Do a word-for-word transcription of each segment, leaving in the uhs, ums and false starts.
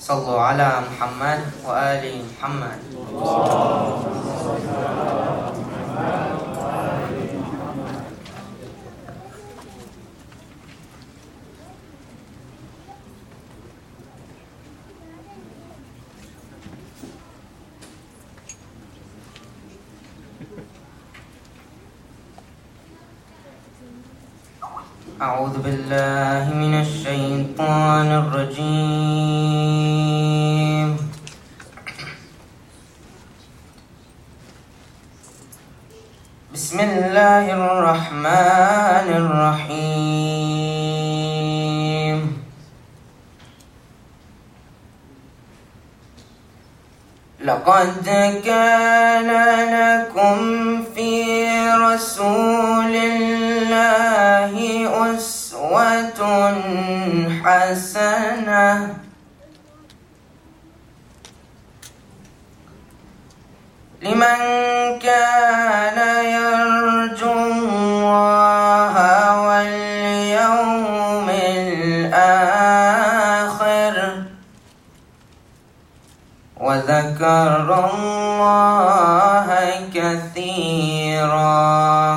صلوا على محمد وآل محمد. أعوذ بالله من الشيطان الرجيم. بسم الله الرحمن الرحيم. لقد كان لكم في رسول الله أسوة حسنة لمن كان يرجو الله واليوم الآخر وذكر الله كثيرا.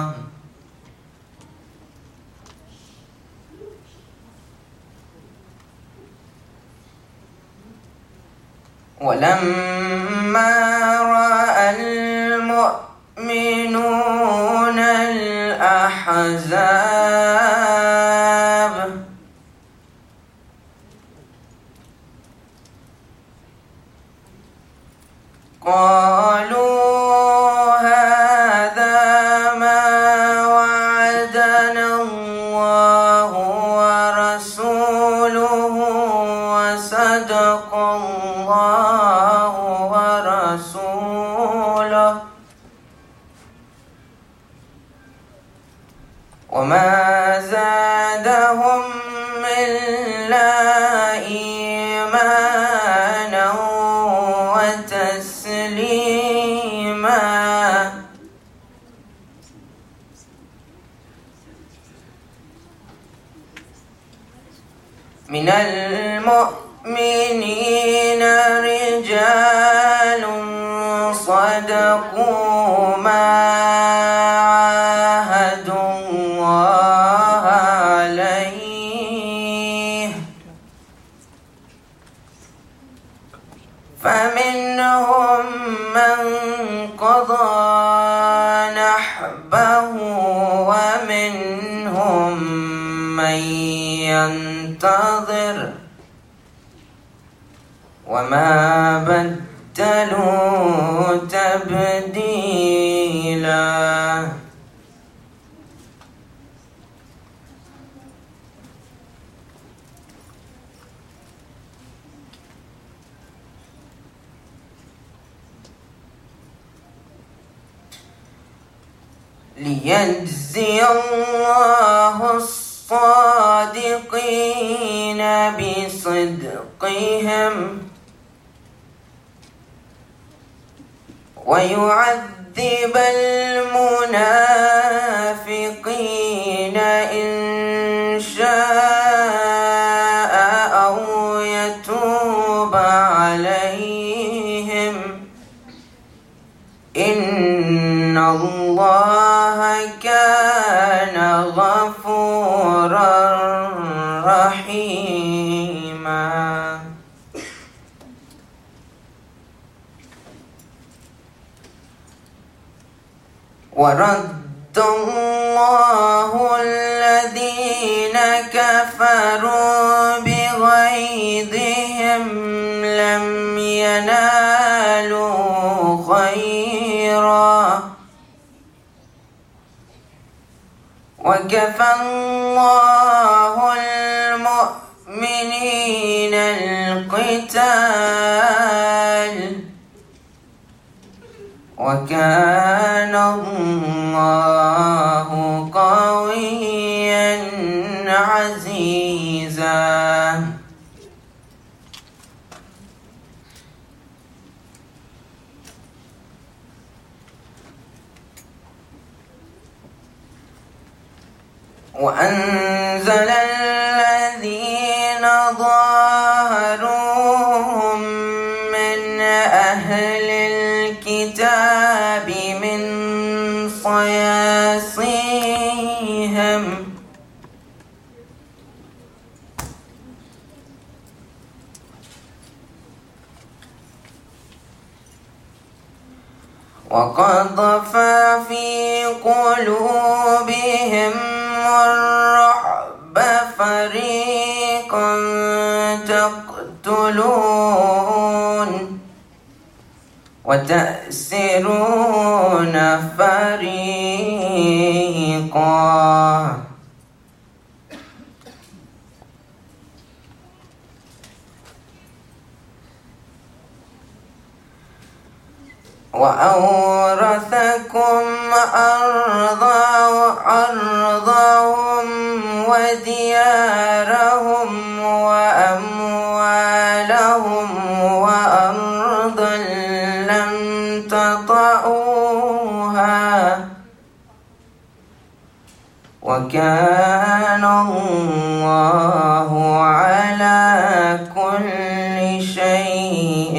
ولما رأى المؤمنون الأحزاب قالوا هذا ما وعدنا الله ورسوله وصدق الله ورسوله وما زادهم إلا إيمانا وتسليما. من المؤمنين رجال صدقوا ما عاهدوا الله عليه فمنهم من قضى نحبه ومنهم من ينتظر وما بدلوا تبديلا. ليجزي الله الصادقين بصدقهم ويعذب المنافقين إن شاء أو يتوب عليهم إن الله كان غفورا رحيما. ورد الله الذين كفروا بغيظهم لم ينالوا خيرا وكفى الله المؤمنين القتال وكان الله قويا عزيزا. وأنزل الذين ظاهروهم وقذف في قلوبهم الرعب فريقا تقتلون وتأسرون فريقا. وأورثكم أرضهم وديارهم وأموالهم وأرضا لم تطئوها وكان الله على كل شيء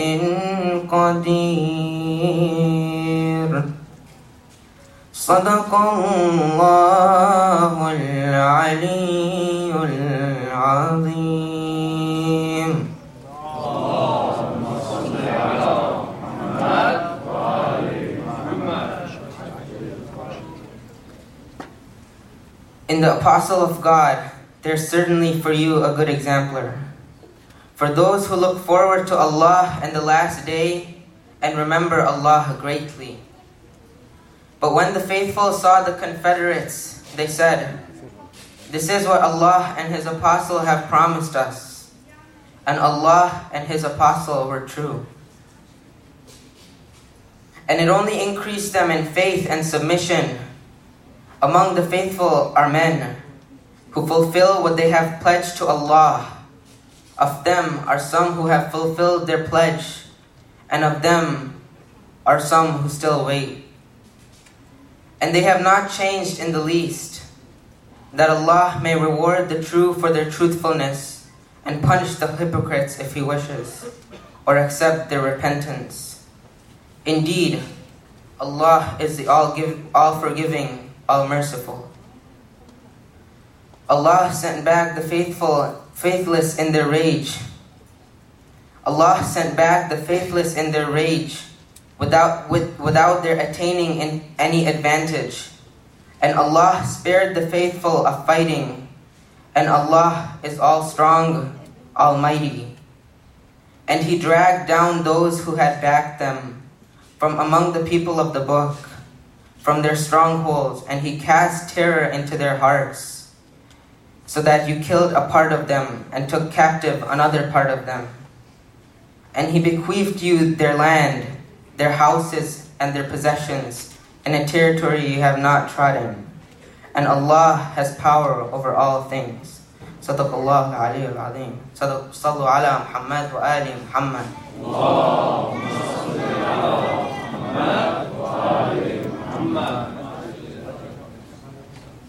قدير. صدق الله العلي العظيم. اللهم صل على محمد وآل محمد. In the Apostle of God, there's certainly for you a good exemplar. For those who look forward to Allah and the last day and remember Allah greatly. But when the faithful saw the confederates, they said, "This is what Allah and His Apostle have promised us." And Allah and His Apostle were true. And it only increased them in faith and submission. Among the faithful are men who fulfill what they have pledged to Allah. Of them are some who have fulfilled their pledge, and of them are some who still wait. And they have not changed in the least, that Allah may reward the true for their truthfulness and punish the hypocrites if He wishes, or accept their repentance. Indeed, Allah is the all-forgiving, all-merciful. Allah sent back the faithful, faithless in their rage. Allah sent back the faithless in their rage, without with, without their attaining in any advantage. And Allah spared the faithful of fighting. And Allah is all strong, almighty. And He dragged down those who had backed them from among the people of the book, from their strongholds, and He cast terror into their hearts, so that you killed a part of them and took captive another part of them. And He bequeathed you their land, their houses and their possessions, in a territory you have not trodden. And Allah has power over all things. Sadaqallahu al-aliyyul azim. Sallu ala Muhammad wa ali Muhammad. Allahumma salli ala Muhammad